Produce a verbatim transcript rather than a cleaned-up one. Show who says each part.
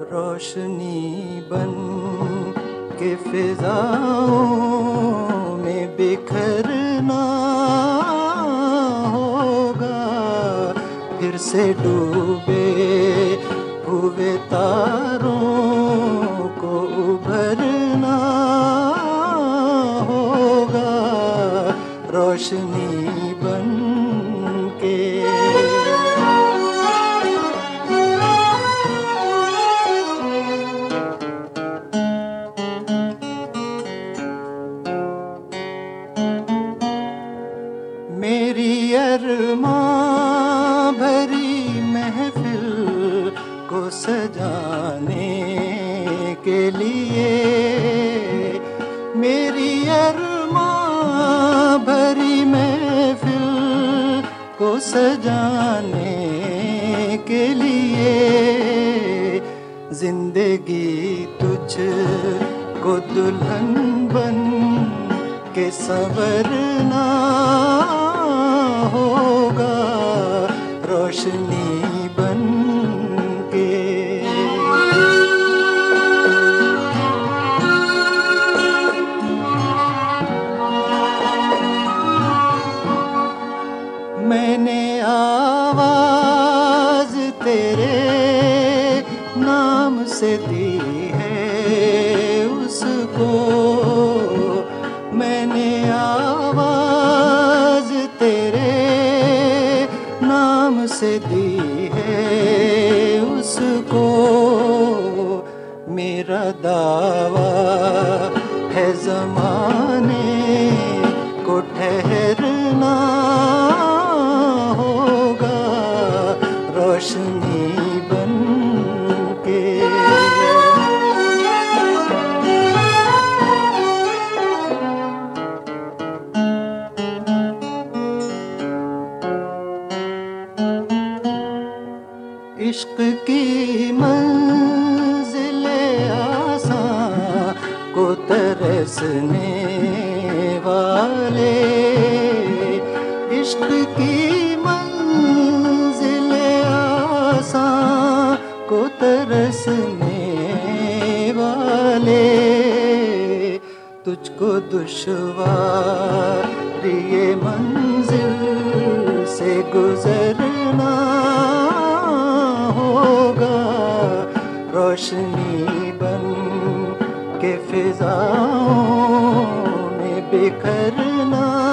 Speaker 1: रोशनी बन के फिजाओं में बिखरना होगा, फिर से डूबे हुए तारों को उभरना होगा, रोशनी बन के। मेरी अरमां भरी महफिल को सजाने के लिए, मेरी अरमां भरी महफिल को सजाने के लिए, जिंदगी तुझ को दुल्हन बन के संवरना होगा, रोशनी बन के। मैंने आवाज तेरे नाम से दी है उसको, मैंने आवाज तेरे नाम से दी है उसको, मेरा दावा है ज़माने को ठहरना होगा, रोशनी बन के। इश्क की मंज़िले आसां को तरसने वाले, इश्क की मंज़िले आसां को तरसने वाले, तुझको दुश्वार ये मंजिल से गुजरना होगा, रोशनी बन के फिजाओं में बिखरना